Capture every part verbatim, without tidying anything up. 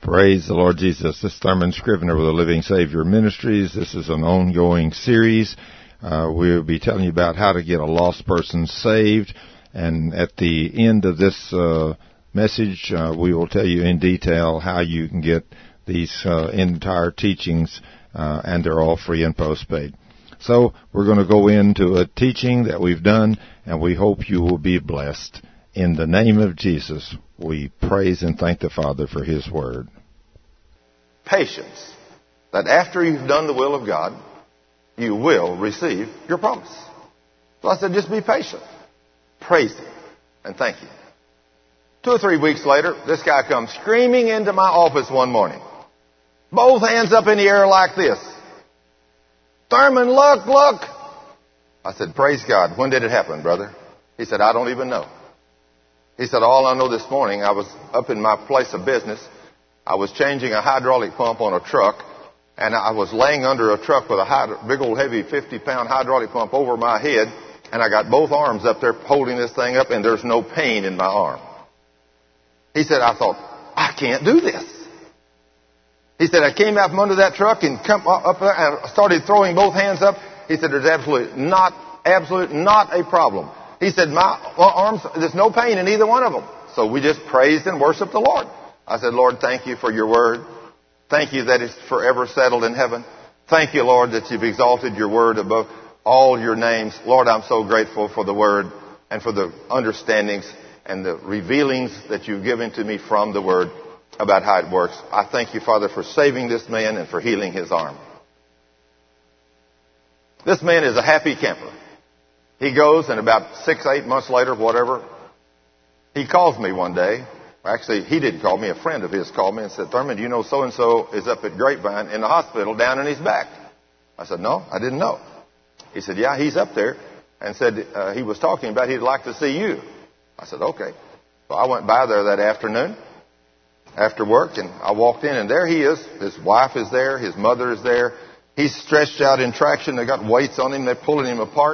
Praise the Lord Jesus. This is Thurman Scrivener with the Living Savior Ministries. This is an ongoing series. Uh, we'll be telling you about how to get a lost person saved. And at the end of this uh, message, uh, we will tell you in detail how you can get these uh, entire teachings, uh, and they're all free and postpaid. So we're going to go into a teaching that we've done, and we hope you will be blessed. In the name of Jesus, we praise and thank the Father for His Word. Patience, that after you've done the will of God, you will receive your promise. So I said, just be patient. Praise Him and thank Him. Two or three weeks later, this guy comes screaming into my office one morning. Both hands up in the air like this. Thurman, look, look. I said, praise God. When did it happen, brother? He said, I don't even know. He said, all I know this morning, I was up in my place of business. I was changing a hydraulic pump on a truck, and I was laying under a truck with a hydro- big old heavy fifty-pound hydraulic pump over my head, and I got both arms up there holding this thing up, and there's no pain in my arm. He said, I thought, I can't do this. He said, I came out from under that truck and come up there and started throwing both hands up. He said, there's absolutely not, absolutely not a problem. He said, my arms, there's no pain in either one of them. So we just praised and worshiped the Lord. I said, Lord, thank you for your word. Thank you that it's forever settled in heaven. Thank you, Lord, that you've exalted your word above all your names. Lord, I'm so grateful for the word and for the understandings and the revealings that you've given to me from the word about how it works. I thank you, Father, for saving this man and for healing his arm. This man is a happy camper. He goes, and about six, eight months later, whatever, he calls me one day. Actually, he didn't call me. A friend of his called me and said, Thurman, do you know so-and-so is up at Grapevine in the hospital down in his back? I said, no, I didn't know. He said, yeah, he's up there, and said uh, he was talking about he'd like to see you. I said, okay. So I went by there that afternoon after work, and I walked in, and there he is. His wife is there. His mother is there. He's stretched out in traction. They got weights on him. They're pulling him apart.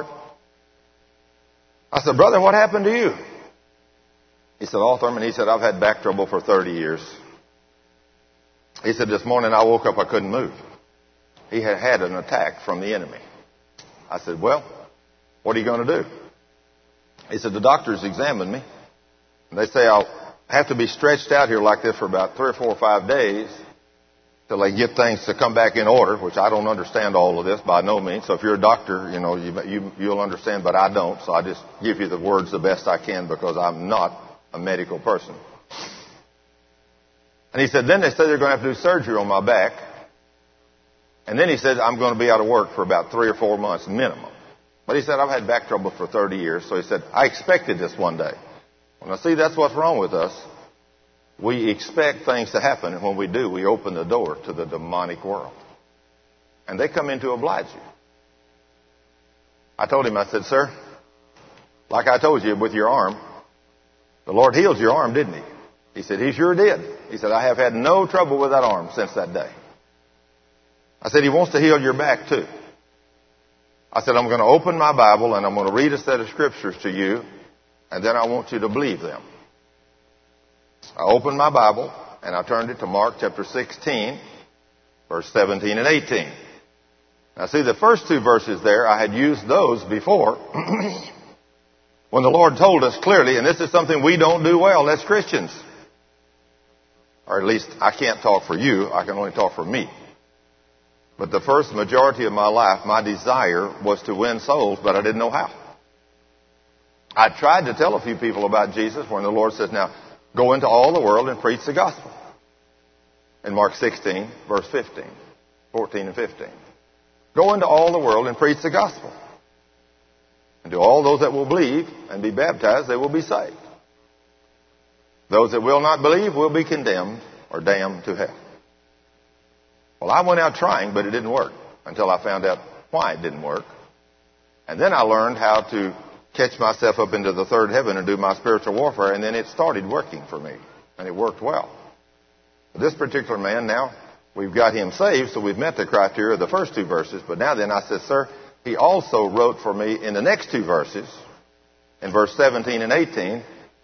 I said, brother, what happened to you? He said, oh, Thurman, he said, I've had back trouble for thirty years. He said, this morning I woke up, I couldn't move. He had had an attack from the enemy. I said, well, what are you going to do? He said, the doctors examined me. And they say I'll have to be stretched out here like this for about three or four or five days till they get things to come back in order, which I don't understand all of this by no means. So if you're a doctor, you know, you, you, you'll understand, but I don't. So I just give you the words the best I can because I'm not a medical person. And he said, then they said they're going to have to do surgery on my back. And then he said, I'm going to be out of work for about three or four months minimum. But he said, I've had back trouble for thirty years. So he said, I expected this one day. Well, now see, that's what's wrong with us. We expect things to happen, and when we do, we open the door to the demonic world. And they come in to oblige you. I told him, I said, sir, like I told you with your arm, the Lord healed your arm, didn't He? He said, He sure did. He said, I have had no trouble with that arm since that day. I said, He wants to heal your back too. I said, I'm going to open my Bible and I'm going to read a set of scriptures to you, and then I want you to believe them. I opened my Bible and I turned it to Mark chapter sixteen, verse seventeen and eighteen. Now see, the first two verses there, I had used those before when the Lord told us clearly, and this is something we don't do well as Christians. Or at least I can't talk for you, I can only talk for me. But the first majority of my life, my desire was to win souls, but I didn't know how. I tried to tell a few people about Jesus when the Lord says, now, go into all the world and preach the gospel. In Mark sixteen, verse fifteen, fourteen and fifteen. Go into all the world and preach the gospel. And to all those that will believe and be baptized, they will be saved. Those that will not believe will be condemned or damned to hell. Well, I went out trying, but it didn't work until I found out why it didn't work. And then I learned how to catch myself up into the third heaven and do my spiritual warfare, and then it started working for me, and it worked well. This particular man, now, we've got him saved, so we've met the criteria of the first two verses, but now then I said, sir, he also wrote for me in the next two verses, in verse seventeen and eighteen,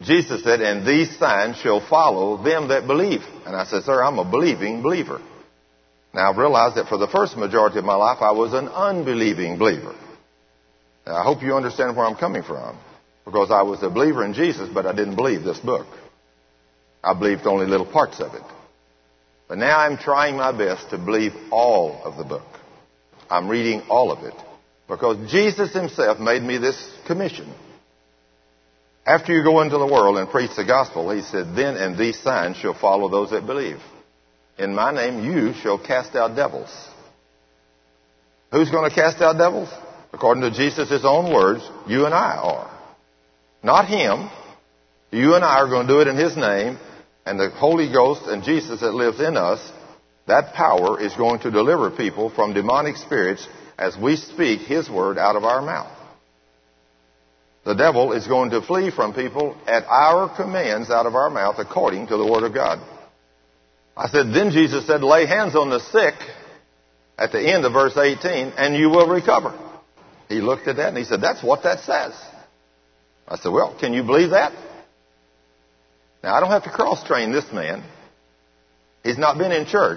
Jesus said, and these signs shall follow them that believe. And I said, sir, I'm a believing believer. Now, I've realized that for the first majority of my life, I was an unbelieving believer. Now, I hope you understand where I'm coming from. Because I was a believer in Jesus, but I didn't believe this book. I believed only little parts of it. But now I'm trying my best to believe all of the book. I'm reading all of it. Because Jesus himself made me this commission. After you go into the world and preach the gospel, he said, then and these signs shall follow those that believe. In my name you shall cast out devils. Who's going to cast out devils? According to Jesus' own words, you and I are. Not him. You and I are going to do it in his name. And the Holy Ghost and Jesus that lives in us, that power is going to deliver people from demonic spirits as we speak his word out of our mouth. The devil is going to flee from people at our commands out of our mouth according to the word of God. I said, then Jesus said, lay hands on the sick at the end of verse eighteen and you will recover. He looked at that and he said, that's what that says. I said, well, can you believe that? Now, I don't have to cross-train this man. He's not been in church.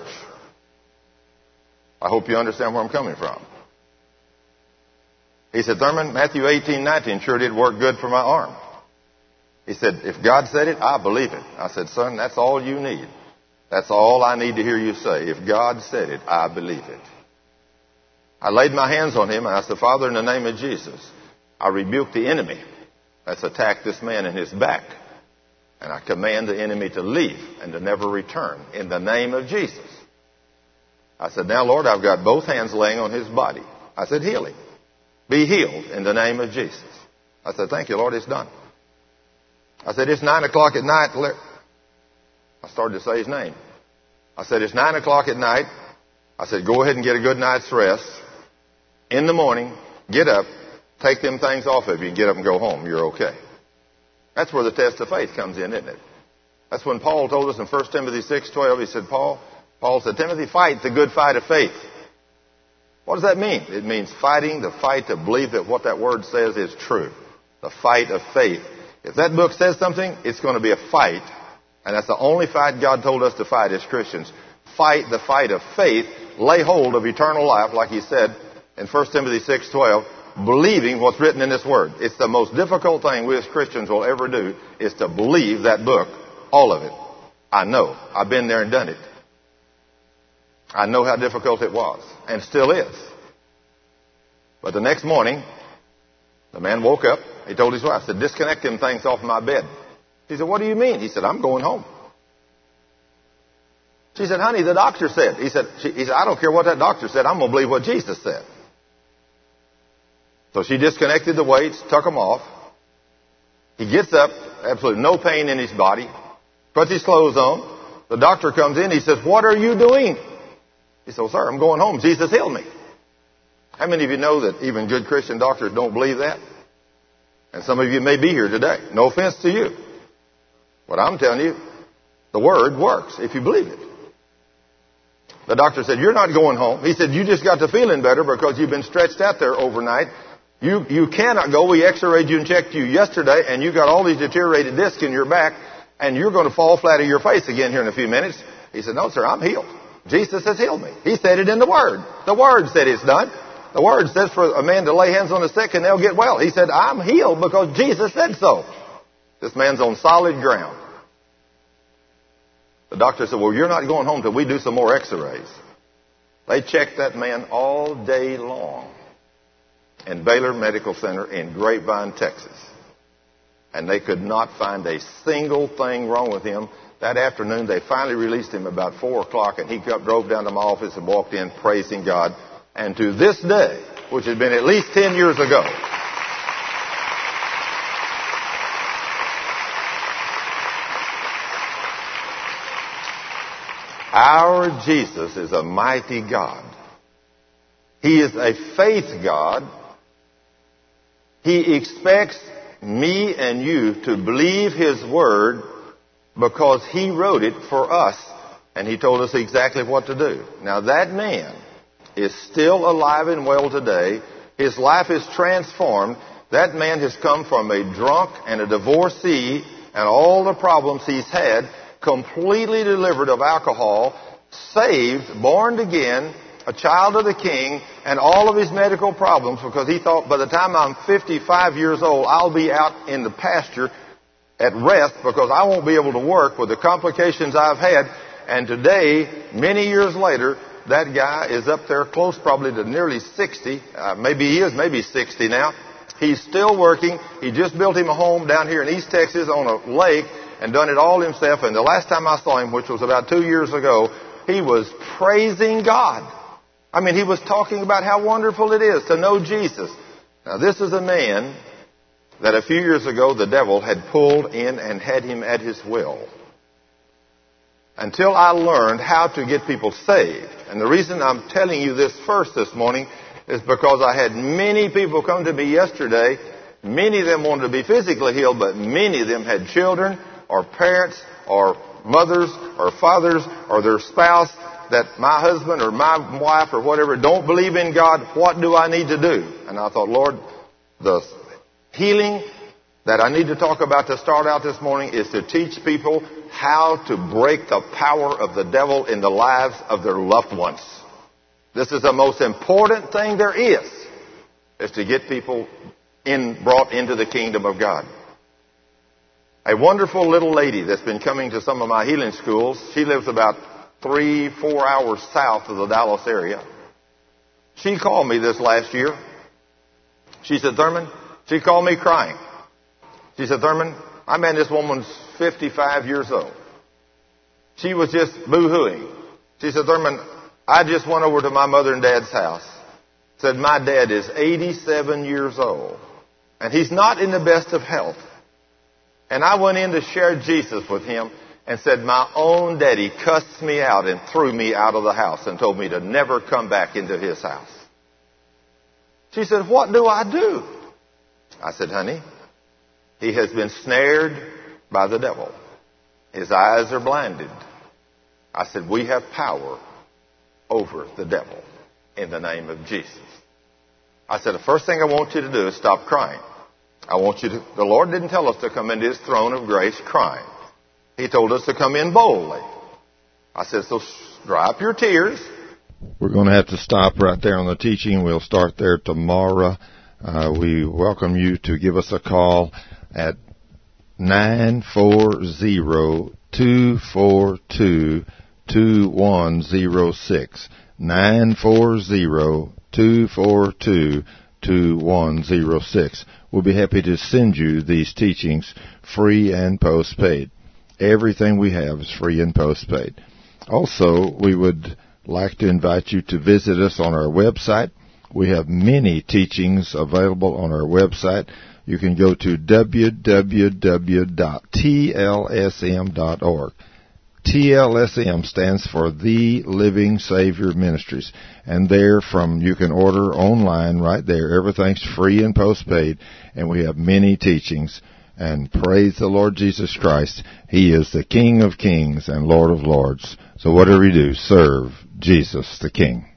I hope you understand where I'm coming from. He said, Thurman, Matthew eighteen nineteen sure did work good for my arm. He said, if God said it, I believe it. I said, son, that's all you need. That's all I need to hear you say. If God said it, I believe it. I laid my hands on him and I said, Father, in the name of Jesus, I rebuke the enemy that's attacked this man in his back. And I command the enemy to leave and to never return in the name of Jesus. I said, now, Lord, I've got both hands laying on his body. I said, heal him. Be healed in the name of Jesus. I said, thank you, Lord, it's done. I said, it's nine o'clock at night. I started to say his name. I said, it's nine o'clock at night. I said, go ahead and get a good night's rest. In the morning, get up, take them things off of you, and get up and go home. You're okay. That's where the test of faith comes in, isn't it? That's when Paul told us in First Timothy six twelve, he said, Paul, Paul said, Timothy, fight the good fight of faith. What does that mean? It means fighting the fight to believe that what that word says is true. The fight of faith. If that book says something, it's going to be a fight. And that's the only fight God told us to fight as Christians. Fight the fight of faith. Lay hold of eternal life, like he said in First Timothy six twelve. Believing what's written in this word. It's the most difficult thing we as Christians will ever do is to believe that book. All of it. I know. I've been there and done it. I know how difficult it was. And still is. But the next morning, the man woke up. He told his wife, said, disconnect them things off my bed. She said, what do you mean? He said, I'm going home. She said, honey, the doctor said. He said, she, he said, I don't care what that doctor said. I'm going to believe what Jesus said. So she disconnected the weights, took them off. He gets up, absolutely no pain in his body, puts his clothes on. The doctor comes in. He says, what are you doing? He said, well, sir, I'm going home. Jesus healed me. How many of you know that even good Christian doctors don't believe that? And some of you may be here today. No offense to you. But I'm telling you, the word works if you believe it. The doctor said, you're not going home. He said, you just got to feeling better because you've been stretched out there overnight. You you cannot go. We x-rayed you and checked you yesterday, and you got all these deteriorated discs in your back, and you're going to fall flat on your face again here in a few minutes. He said, no, sir, I'm healed. Jesus has healed me. He said it in the Word. The Word said it's done. The Word says for a man to lay hands on the sick and they'll get well. He said, I'm healed because Jesus said so. This man's on solid ground. The doctor said, well, you're not going home till we do some more x-rays. They checked that man all day long in Baylor Medical Center in Grapevine, Texas. And they could not find a single thing wrong with him. That afternoon, they finally released him about four o'clock, and he drove down to my office and walked in praising God. And to this day, which had been at least ten years ago, our Jesus is a mighty God. He is a faith God. He expects me and you to believe His Word because He wrote it for us and He told us exactly what to do. Now that man is still alive and well today. His life is transformed. That man has come from a drunk and a divorcee and all the problems he's had, completely delivered of alcohol, saved, born again, a child of the King, and all of his medical problems, because he thought by the time I'm fifty-five years old, I'll be out in the pasture at rest because I won't be able to work with the complications I've had. And today, many years later, that guy is up there close probably to nearly sixty. Uh, maybe he is, maybe sixty now. He's still working. He just built him a home down here in East Texas on a lake and done it all himself. And the last time I saw him, which was about two years ago, he was praising God. I mean, he was talking about how wonderful it is to know Jesus. Now, this is a man that a few years ago the devil had pulled in and had him at his will. Until I learned how to get people saved. And the reason I'm telling you this first this morning is because I had many people come to me yesterday. Many of them wanted to be physically healed, but many of them had children or parents or mothers or fathers or their spouse that my husband or my wife or whatever don't believe in God. What do I need to do? And I thought, Lord, the healing that I need to talk about to start out this morning is to teach people how to break the power of the devil in the lives of their loved ones. This is the most important thing there is, is to get people in, brought into the kingdom of God. A wonderful little lady that's been coming to some of my healing schools, she lives about three, four hours south of the Dallas area. She called me this last year. She said, Thurman, she called me crying. She said, Thurman, I met this woman's fifty-five years old. She was just boo-hooing. She said, Thurman, I just went over to my mother and dad's house. Said, my dad is eighty-seven years old, and he's not in the best of health. And I went in to share Jesus with him and said, my own daddy cussed me out and threw me out of the house and told me to never come back into his house. She said, what do I do? I said, honey, he has been snared by the devil. His eyes are blinded. I said, we have power over the devil in the name of Jesus. I said, the first thing I want you to do is stop crying. I want you to, the Lord didn't tell us to come into his throne of grace crying. He told us to come in boldly. I said, so dry up your tears. We're going to have to stop right there on the teaching. We'll start there tomorrow. Uh, we welcome you to give us a call at nine four zero, two four two, two one zero six. nine four zero, two four two, two one zero six. We'll be happy to send you these teachings free and postpaid. Everything we have is free and postpaid. Also, we would like to invite you to visit us on our website. We have many teachings available on our website. You can go to w w w dot t l s m dot org. T L S M stands for The Living Savior Ministries. And there from, you can order online right there. Everything's free and postpaid. And we have many teachings. And praise the Lord Jesus Christ. He is the King of Kings and Lord of Lords. So whatever you do, serve Jesus the King.